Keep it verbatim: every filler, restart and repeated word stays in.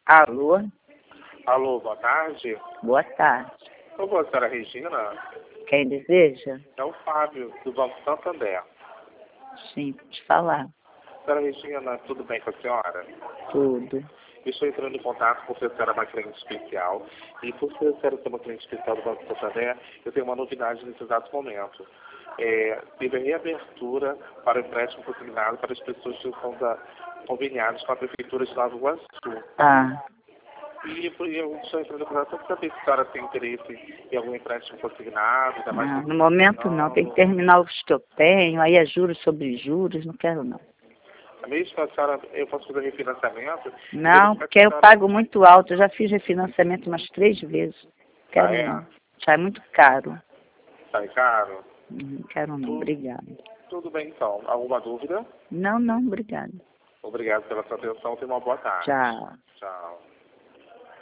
Alô? Alô, boa tarde. Boa tarde. Por favor, senhora Regina? Quem deseja? É o Fábio, do Banco Santander. Sim, pode falar. Senhora Regina, tudo bem com a senhora? Tudo. Estou entrando em contato porque a senhora é uma cliente especial. E por ser a senhora ser uma cliente especial do Banco Santander, eu tenho uma novidade nesse exato momento. É, teve a reabertura para o empréstimo consignado para as pessoas que são da, conveniadas com a Prefeitura de Nova Iguaçu. Ah, E eu estou entrando em contato para saber se a senhora tem interesse em algum empréstimo consignado. Ainda mais não, que no momento não. Tem que terminar os que eu tenho, aí é juros sobre juros, não quero não. Mesmo a senhora, eu posso fazer refinanciamento? Não, porque eu pago muito alto. Eu já fiz refinanciamento umas três vezes. Quero Ah, é? não. Já é muito caro. Sai caro? Não quero não, Tudo, obrigada. tudo bem então. Alguma dúvida? Não, não, obrigada. Obrigado pela sua atenção. Tenha uma boa tarde. Tchau.